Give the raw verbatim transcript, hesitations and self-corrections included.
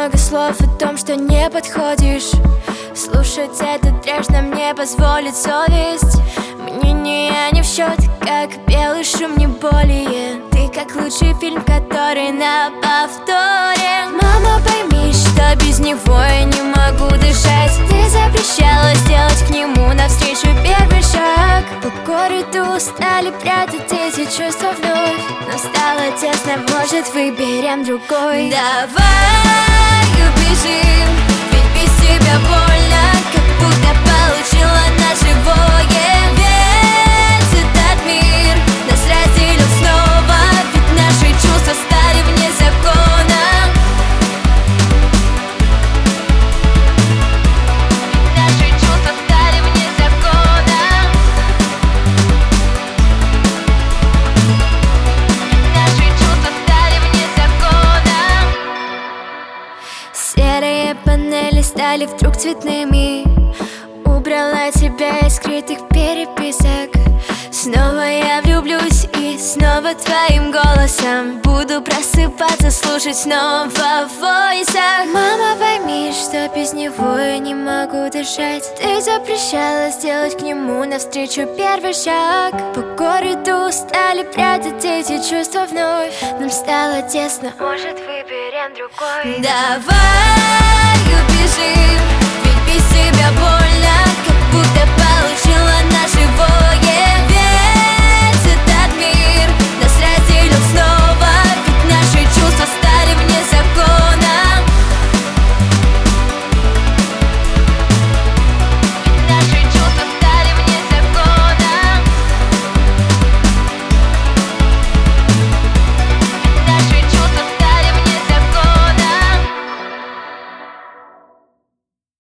много слов о том, что не подходишь. Слушать этот трэш нам не позволит совесть. Мнение не в счет, как белый шум, не более. Ты как лучший фильм, который на повторе. Мама, пойми, что без него я не могу дышать. Ты запрещала сделать к нему навстречу первый шаг. По городу стали прятать эти чувства вновь. Но стало тесно, может, выберем другой. Давай убежим, ведь без тебя больно, как будто получила на живое. Ведь этот мир нас разделил снова, ведь наши чувства стали вне закона. Ведь наши чувства стали вне закона. Ведь наши чувства стали вне закона. Серые панели стали вдруг цветными. Убрала тебя из скрытых переписок. Снова я влюблюсь и снова твоим голосом буду просыпаться, слушать снова в войсах. Мама, пойми, что без него я не могу дышать. Ты запрещала сделать к нему навстречу первый шаг. По городу стали прятать эти чувства вновь. Нам стало тесно, может, выберем другой. Давай убежим, ведь без тебя больно, как будто получила на живое.